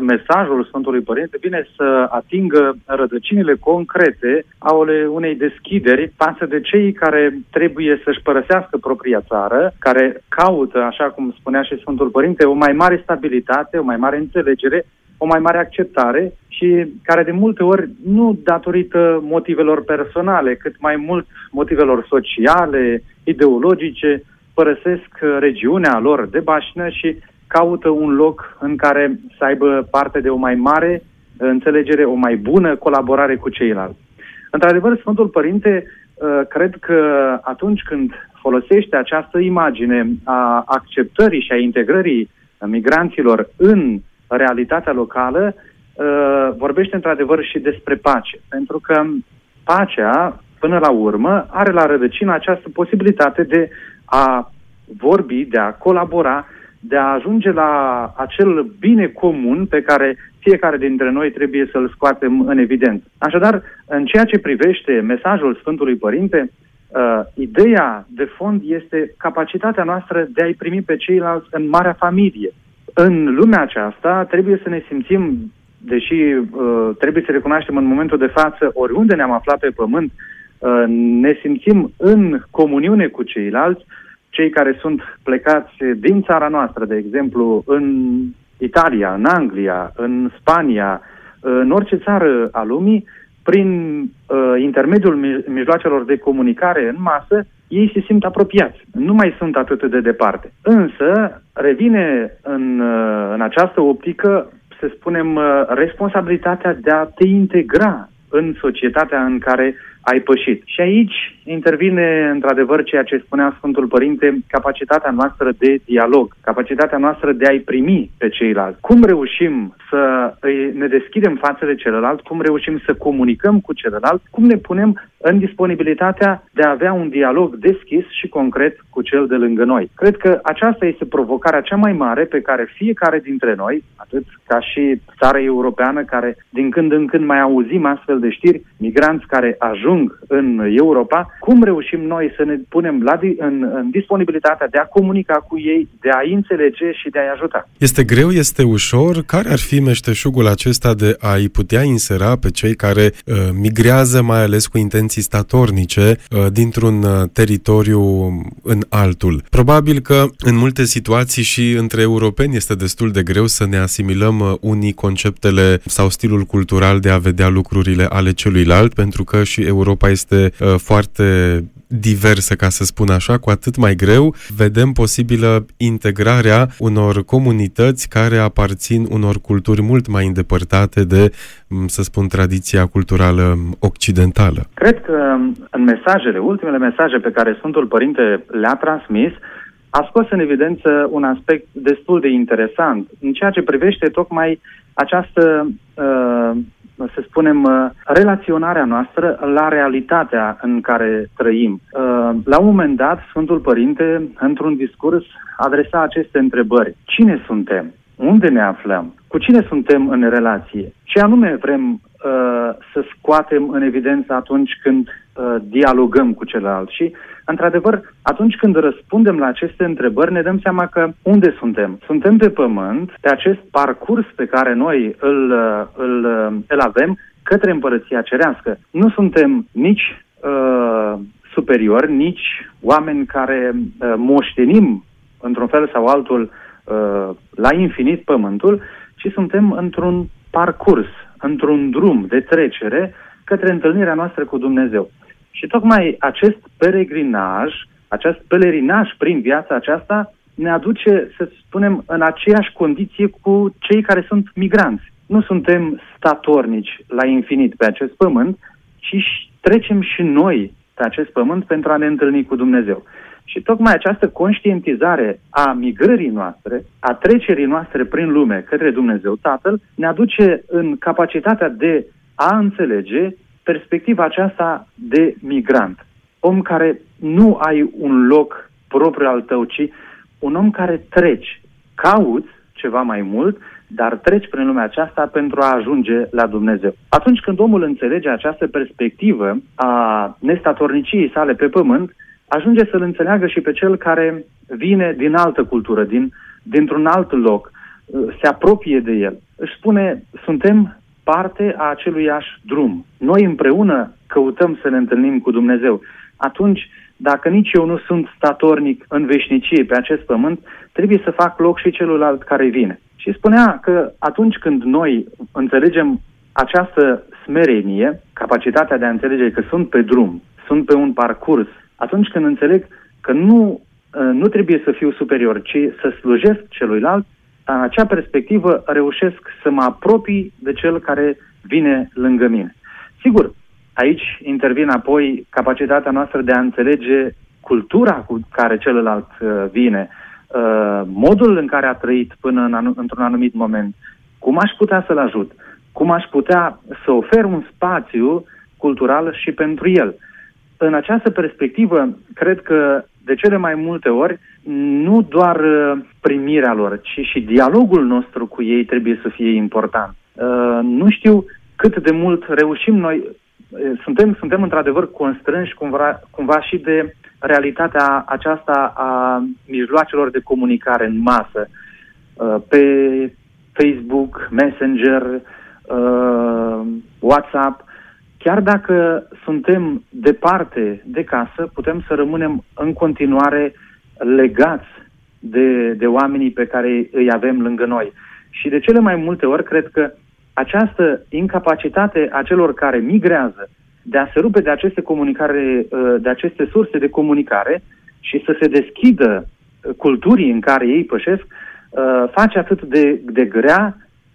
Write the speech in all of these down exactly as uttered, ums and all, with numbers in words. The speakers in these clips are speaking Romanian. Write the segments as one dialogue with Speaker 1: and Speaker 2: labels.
Speaker 1: mesajul Sfântului Părinte vine să atingă rădăcinile concrete ale unei deschideri față de cei care trebuie să-și părăsească propria țară, care caută, așa cum spunea și Sfântul Părinte, o mai mare stabilitate, o mai mare înțelegere, o mai mare acceptare și care de multe ori nu datorită motivelor personale, cât mai mult motivelor sociale, ideologice, părăsesc regiunea lor de baștină și caută un loc în care să aibă parte de o mai mare înțelegere, o mai bună colaborare cu ceilalți. Într-adevăr, Sfântul Părinte, cred că atunci când folosește această imagine a acceptării și a integrării migranților în realitatea locală, vorbește într-adevăr și despre pace. Pentru că pacea, până la urmă, are la rădăcină această posibilitate de a vorbi, de a colabora, de a ajunge la acel bine comun pe care fiecare dintre noi trebuie să-l scoatem în evidență. Așadar, în ceea ce privește mesajul Sfântului Părinte, uh, ideea de fond este capacitatea noastră de a-i primi pe ceilalți în marea familie. În lumea aceasta trebuie să ne simțim, deși uh, trebuie să recunoaștem în momentul de față, oriunde ne-am aflat pe pământ, uh, ne simțim în comuniune cu ceilalți, cei care sunt plecați din țara noastră, de exemplu, în Italia, în Anglia, în Spania, în orice țară a lumii, prin uh, intermediul mijloacelor de comunicare în masă, ei se simt apropiați. Nu mai sunt atât de departe. Însă, revine în, uh, în această optică, să spunem, uh, responsabilitatea de a te integra în societatea în care ai pășit. Și aici intervine, într-adevăr, ceea ce spunea Sfântul Părinte, capacitatea noastră de dialog, capacitatea noastră de a-i primi pe ceilalți. Cum reușim să ne deschidem față de celălalt, cum reușim să comunicăm cu celălalt, cum ne punem în disponibilitatea de a avea un dialog deschis și concret cu cel de lângă noi. Cred că aceasta este provocarea cea mai mare pe care fiecare dintre noi, atât ca și țara europeană, care din când în când mai auzim astfel de știri, migranți care ajung în Europa, cum reușim noi să ne punem la di- în, în disponibilitatea de a comunica cu ei, de a înțelege și de a-i ajuta.
Speaker 2: Este greu, este ușor? Care ar fi meșteșugul acesta de a-i putea insera pe cei care uh, migrează, mai ales cu intenții statornice, uh, dintr-un uh, teritoriu în altul? Probabil că în multe situații și între europeni este destul de greu să ne asimilăm uh, unii conceptele sau stilul cultural de a vedea lucrurile ale celuilalt, pentru că și Europa este uh, foarte diversă, ca să spun așa, cu atât mai greu vedem posibilă integrarea unor comunități care aparțin unor culturi mult mai îndepărtate de, să spun, tradiția culturală occidentală.
Speaker 1: Cred că în mesajele, ultimele mesaje pe care Sfântul Părinte le-a transmis, a scos în evidență un aspect destul de interesant în ceea ce privește tocmai această uh, să spunem, relaționarea noastră la realitatea în care trăim. La un moment dat, Sfântul Părinte, într-un discurs, adresa aceste întrebări. Cine suntem? Unde ne aflăm? Cu cine suntem în relație? Ce anume vrem să scoatem în evidență atunci când dialogăm cu celălalt? Și, într-adevăr, atunci când răspundem la aceste întrebări, ne dăm seama că unde suntem? Suntem pe pământ, pe acest parcurs pe care noi îl, îl, îl avem către Împărăția Cerească. Nu suntem nici uh, superiori, nici oameni care uh, moștenim, într-un fel sau altul, uh, la infinit pământul, ci suntem într-un parcurs, într-un drum de trecere către întâlnirea noastră cu Dumnezeu. Și tocmai acest peregrinaj, acest pelerinaj prin viața aceasta ne aduce, să spunem, în aceeași condiție cu cei care sunt migranți. Nu suntem statornici la infinit pe acest pământ, ci trecem și noi pe acest pământ pentru a ne întâlni cu Dumnezeu. Și tocmai această conștientizare a migrării noastre, a trecerii noastre prin lume către Dumnezeu Tatăl, ne aduce în capacitatea de a înțelege perspectiva aceasta de migrant. Om care nu ai un loc propriu al tău, ci un om care treci, cauți ceva mai mult, dar treci prin lumea aceasta pentru a ajunge la Dumnezeu. Atunci când omul înțelege această perspectivă a nestatorniciei sale pe pământ, ajunge să-l înțeleagă și pe cel care vine din altă cultură, din, dintr-un alt loc, se apropie de el. Își spune, suntem parte a aceluiași drum. Noi împreună căutăm să ne întâlnim cu Dumnezeu. Atunci, dacă nici eu nu sunt statornic în veșnicie pe acest pământ, trebuie să fac loc și celuilalt care vine. Și spunea că atunci când noi înțelegem această smerenie, capacitatea de a înțelege că sunt pe drum, sunt pe un parcurs, atunci când înțeleg că nu, nu trebuie să fiu superior, ci să slujesc celuilalt, în acea perspectivă reușesc să mă apropii de cel care vine lângă mine. Sigur, aici intervine apoi capacitatea noastră de a înțelege cultura cu care celălalt vine, modul în care a trăit până în anu- într-un anumit moment, cum aș putea să-l ajut, cum aș putea să ofer un spațiu cultural și pentru el. În această perspectivă, cred că de cele mai multe ori, nu doar primirea lor, ci și dialogul nostru cu ei trebuie să fie important. Nu știu cât de mult reușim noi, suntem, suntem într-adevăr constrânși cumva, cumva și de realitatea aceasta a mijloacelor de comunicare în masă, pe Facebook, Messenger, WhatsApp. Chiar dacă suntem departe de casă, putem să rămânem în continuare legați de, de oamenii pe care îi avem lângă noi. Și de cele mai multe ori, cred că această incapacitate a celor care migrează de a se rupe de aceste comunicare, de aceste surse de comunicare și să se deschidă culturii în care ei pășesc, face atât de, de grea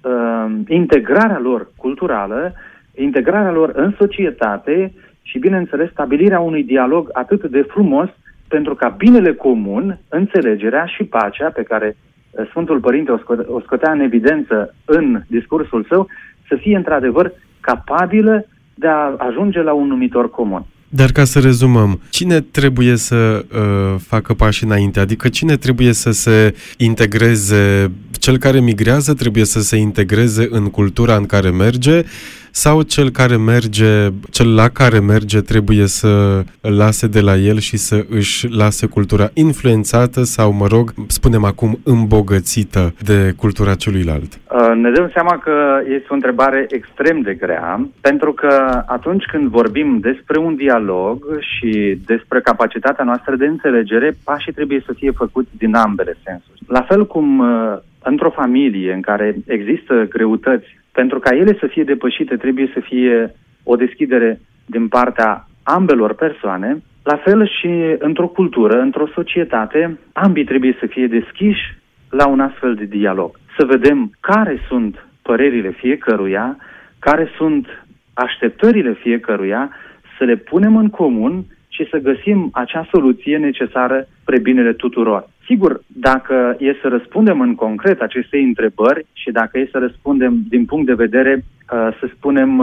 Speaker 1: integrarea lor culturală, integrarea lor în societate și, bineînțeles, stabilirea unui dialog atât de frumos pentru ca binele comun, înțelegerea și pacea pe care Sfântul Părinte o scotea în evidență în discursul său, să fie într-adevăr capabilă de a ajunge la un numitor comun.
Speaker 2: Dar ca să rezumăm, cine trebuie să uh, facă pași înainte? Adică cine trebuie să se integreze? Cel care migrează trebuie să se integreze în cultura în care merge sau cel care merge, cel la care merge trebuie să lase de la el și să își lase cultura influențată sau, mă rog, spunem acum, îmbogățită de cultura celuilalt?
Speaker 1: Uh, ne dăm seama că este o întrebare extrem de grea, pentru că atunci când vorbim despre un dialog și despre capacitatea noastră de înțelegere, pașii trebuie să fie făcuți din ambele sensuri. La fel cum uh, într-o familie în care există greutăți, pentru ca ele să fie depășite, trebuie să fie o deschidere din partea ambelor persoane. La fel și într-o cultură, într-o societate, ambii trebuie să fie deschiși la un astfel de dialog. Să vedem care sunt părerile fiecăruia, care sunt așteptările fiecăruia, să le punem în comun și să găsim acea soluție necesară spre binele tuturor. Sigur, dacă e să răspundem în concret acestei întrebări și dacă e să răspundem din punct de vedere, să spunem,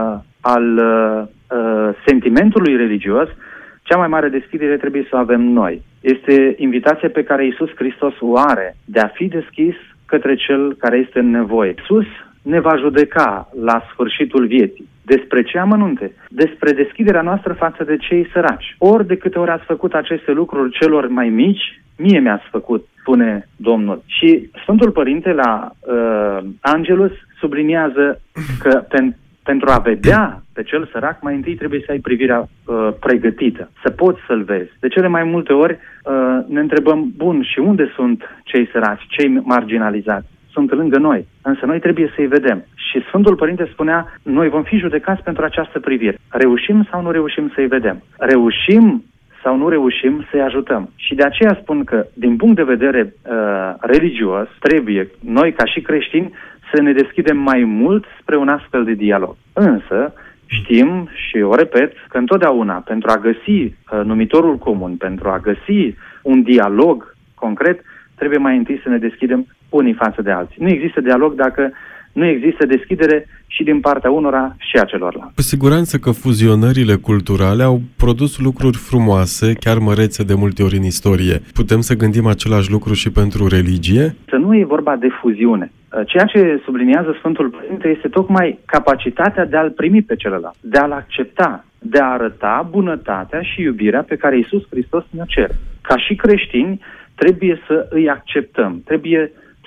Speaker 1: al sentimentului religios, cea mai mare deschidere trebuie să o avem noi. Este invitația pe care Iisus Hristos o are de a fi deschis către cel care este în nevoie. Iisus ne va judeca la sfârșitul vieții. Despre ce amănunte? Despre deschiderea noastră față de cei săraci. Ori de câte ori ați făcut aceste lucruri celor mai mici, mie mi-ați făcut, spune Domnul. Și Sfântul Părinte la uh, Angelus subliniază că pen, pentru a vedea pe cel sărac, mai întâi trebuie să ai privirea uh, pregătită, să poți să-l vezi. De cele mai multe ori uh, ne întrebăm, bun, și unde sunt cei săraci, cei marginalizați? Sunt lângă noi, însă noi trebuie să-i vedem. Și Sfântul Părinte spunea, noi vom fi judecați pentru această privire. Reușim sau nu reușim să-i vedem? Reușim sau nu reușim să-i ajutăm? Și de aceea spun că, din punct de vedere uh, religios, trebuie noi, ca și creștini, să ne deschidem mai mult spre un astfel de dialog. Însă, știm și o repet, că întotdeauna, pentru a găsi uh, numitorul comun, pentru a găsi un dialog concret, trebuie mai întâi să ne deschidem unii față de alții. Nu există dialog dacă nu există deschidere și din partea unora și a celorlalți.
Speaker 2: Cu siguranță că fuzionările culturale au produs lucruri frumoase, chiar mărețe de multe ori în istorie. Putem să gândim același lucru și pentru religie?
Speaker 1: Să nu e vorba de fuziune. Ceea ce subliniază Sfântul Părinte este tocmai capacitatea de a-l primi pe celălalt, de a-l accepta, de a arăta bunătatea și iubirea pe care Iisus Hristos ne-o cere. Ca și creștini, trebuie să îi acceptăm, trebuie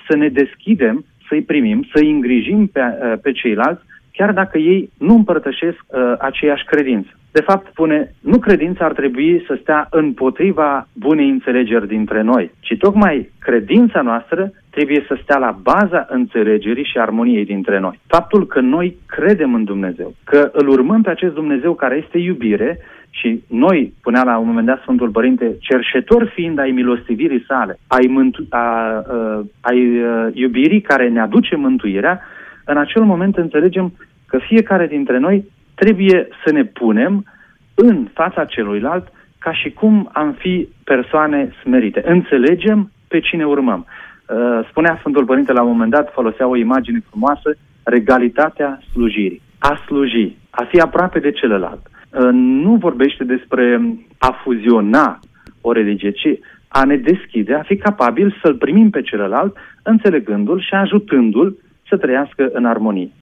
Speaker 1: să ne deschidem, să-i primim, să-i îngrijim pe, pe ceilalți, chiar dacă ei nu împărtășesc uh, aceeași credință. De fapt, spune, nu credința ar trebui să stea împotriva bunei înțelegeri dintre noi, ci tocmai credința noastră trebuie să stea la baza înțelegerii și armoniei dintre noi. Faptul că noi credem în Dumnezeu, că îl urmăm pe acest Dumnezeu care este iubire și noi, punea la un moment dat Sfântul Părinte, cerșetori fiind ai milostivirii sale, ai, mântu- a, a, ai a, iubirii care ne aduce mântuirea, în acel moment înțelegem că fiecare dintre noi trebuie să ne punem în fața celuilalt ca și cum am fi persoane smerite. Înțelegem pe cine urmăm. Spunea Sfântul Părinte la un moment dat, folosea o imagine frumoasă, regalitatea slujirii. A sluji, a fi aproape de celălalt. Nu vorbește despre a fuziona o religie, ci a ne deschide, a fi capabil să-l primim pe celălalt, înțelegându-l și ajutându-l să trăiască în armonie.